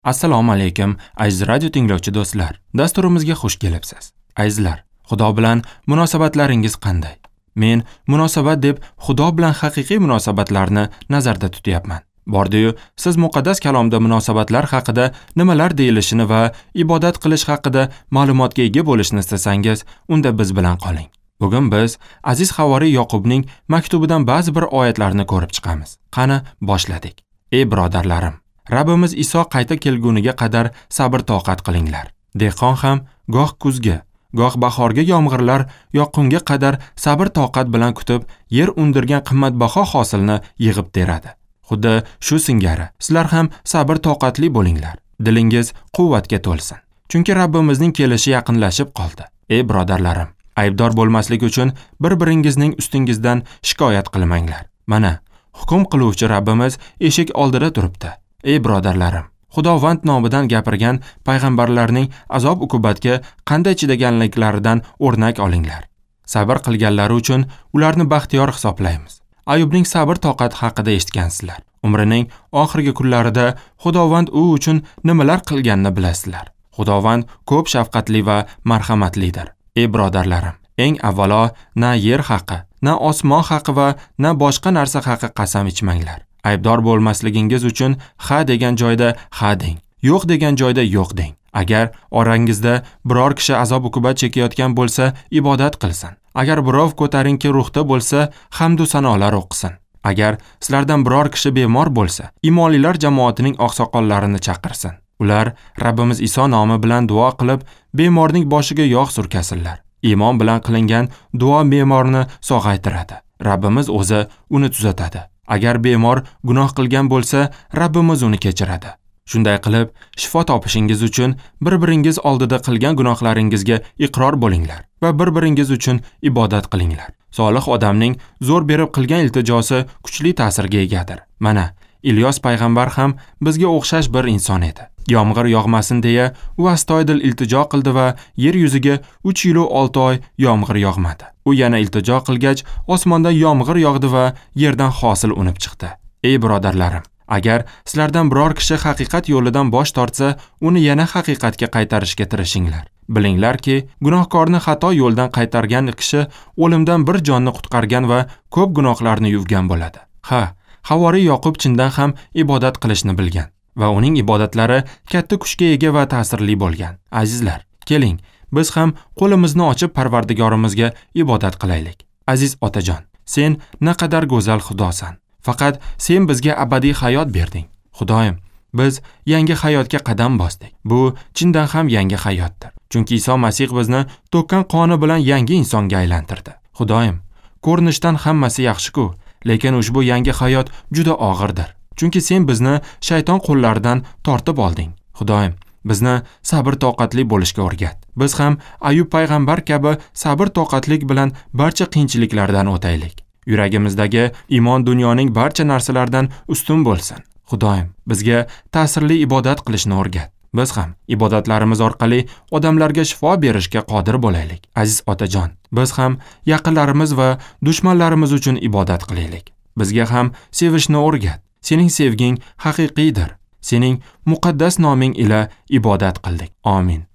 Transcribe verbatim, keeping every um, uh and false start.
Assalomu alaykum, aziz radio tinglovchi do'stlar. Dasturimizga xush kelibsiz. Azizlar, Xudo bilan munosabatlaringiz qanday? Men munosabat deb Xudo bilan haqiqiy munosabatlarni nazarda tutyapman. Bordi-yu, siz muqaddas kalomda munosabatlar haqida nimalar deyilishini va ibodat qilish haqida ma'lumotga ega bo'lishni istasangiz, unda biz bilan qoling. Bugun biz aziz havoriy Yoqubning maktubidan ba'zi bir oyatlarni ko'rib chiqamiz. Qani, boshladik. Ey birodarlarim, Rabbimiz Iso qayta kelguniga qadar sabr-toqat qilinglar. Dehqon ham goh kuzga, goh bahorga yomg'irlar yoqqunga qadar sabr-toqat bilan kutib, yer undirgan qimmatbaho hosilni yig'ib teradi. Xuddi shu singari, sizlar ham sabr-toqatli bo'linglar. Dilingiz quvvatga to'lsin. Chunki Rabbimizning kelishi yaqinlashib qoldi. Ey birodarlarim, aybdor bo'lmaslik uchun bir-biringizning ustingizdan shikoyat qilmanglar. Mana, hukm qiluvchi Rabbimiz eshik oldida turibdi. Ey birodarlarim, Xudovand nomidan gapirgan payg'ambarlarning azob-uqubatga qanday chidaganliklaridan o'rnak olinglar. Sabr qilganlari uchun ularni baxtiyor hisoblaymiz. Ayubning sabr-toqat haqida eshitgansizlar. Umrining oxirgi kunlarida Xudovand u uchun nimalar qilganini bilasizlar. Xudovand ko'p shafqatli va marhamatlidir. Ey birodarlarim, eng avvalo na yer haqi, na osmon haqi va na boshqa narsa haqi qasam ichmanglar. Aybdor bo'lmasligingiz uchun ha degan joyda ha deng, yo'q degan joyda yo'q deng. Agar orangizda biror kishi azob-uqubat chekayotgan bo'lsa, ibodat qilsin. Agar birov ko'tarinki ruhda bo'lsa, hamd va sanolar o'qisin. Agar sizlardan biror kishi bemor bo'lsa, imonlilar jamoatining oqsoqollarini chaqirsin. Ular Rabbimiz Iso nomi bilan duo qilib, bemorning boshiga yog' surkasinlar. Iymon bilan qilingan duo bemorni sog'aytiradi. Rabbimiz o'zi uni tuzatadi. Agar bemor gunoh qilgan bo'lsa, Rabbimiz uni kechiradi. Shunday qilib, shifo topishingiz uchun bir-biringiz oldida qilgan gunohlaringizga iqror bo'linglar va bir-biringiz uchun ibodat qilinglar. Solih odamning zo'r berib qilgan iltijosi kuchli ta'sirga egadir. Mana, Ilyos payg'ambar ham bizga o'xshash bir inson edi. Yomg'ir yog'masin deya u astoydil iltijo qildi va yer yuziga uch yil va olti oy yomg'ir yog'madi. U yana iltijo qilgach, osmondan yomg'ir yog'di va yerdan hosil unib chiqdi. Ey birodarlarim, agar sizlardan biror kishi haqiqat yo'lidan bosh tortsa, uni yana haqiqatga qaytarishga tirishinglar. Bilinglarki, gunohkorni xato yo'ldan qaytargan kishi o'limdan bir jonni qutqargan va ko'p gunohlarni yuvgan bo'ladi. Ha, havoriy Yoqub chindan ham ibodat qilishni bilgan va uning ibodatlari katta kuchga ega va ta'sirli bo'lgan. Azizlar, keling, biz ham qo'limizni ochib Parvardigorimizga ibodat qilaylik. Aziz otajon, sen naqadar go'zal Xudosan. Faqat sen bizga abadiy hayot berding. Xudoyim, biz yangi hayotga qadam bosdik. Bu chindan ham yangi hayotdir. Chunki Iso Masih bizni to'kkan qoni bilan yangi insonga aylantirdi. Xudoyim, ko'rinishdan hammasi yaxshi-ku, lekin ushbu yangi hayot juda og'irdir. Chunki sen bizni shayton qo'llaridan tortib olding. Xudoyim, bizni sabr-toqatli bo'lishga o'rgat. Biz ham Ayub payg'ambar kabi sabr-toqatlik bilan barcha qiyinchiliklardan o'taylik. Yuragimizdagi iymon dunyoning barcha narsalardan ustun bo'lsin. Xudoyim, bizga ta'sirli ibodat qilishni o'rgat. Biz ham ibodatlarimiz orqali odamlarga shifo berishga qodir bo'laylik. Aziz otajon, biz ham yaqinlarimiz va dushmanlarimiz uchun ibodat qilaylik. Bizga ham sevishni o'rgat. Sening sevging haqiqiydir. Sening muqaddas noming ila ibodat qildik. Amin.